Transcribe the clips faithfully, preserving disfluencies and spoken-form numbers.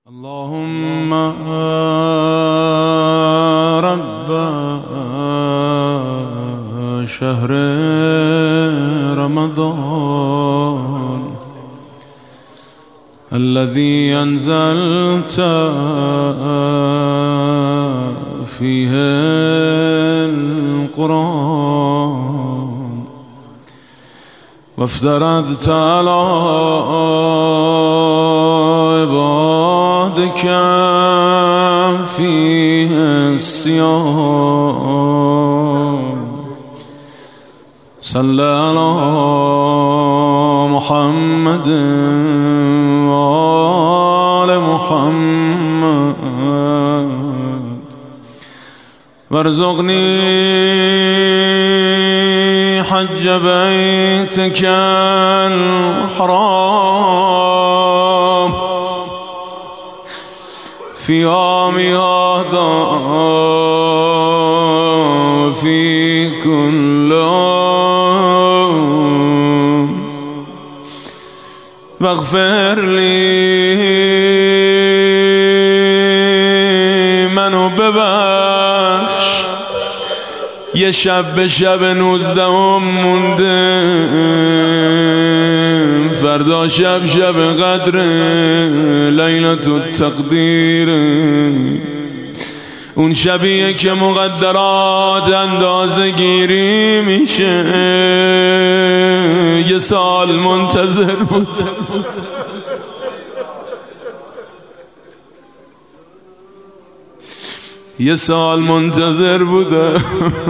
اللهم رب شهر رمضان الذي أنزلت فيه القرآن وافترضت على عبادك فيه الصيام صل على محمد وآل محمد وارزقني حج بيتك الحرام في عام هذا وفي كل عام واغفر لي منو ببخش یه شب به شب نوزدهم مونده فردا شب شب قدر لیلة التقدیر اون شبیه که مقدرات اندازه گیری میشه یه سال منتظر بود یه سال منتظر بوده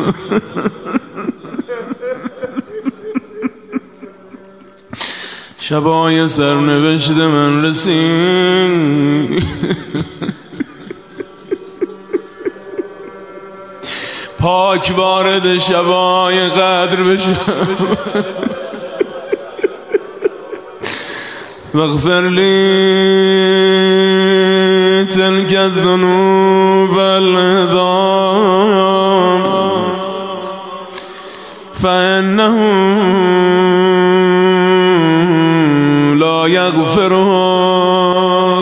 شبای سرنوشت من رسید پاک وارد شبای قدر بشم واغفر لی تلك الذنوب العظام فإنه لا يغفرها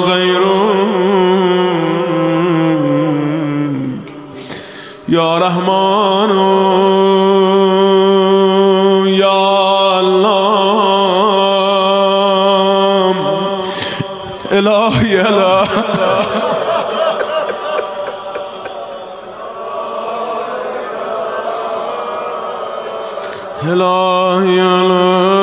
غيرك يا رحمن يا الله إلهي إله إلهي إله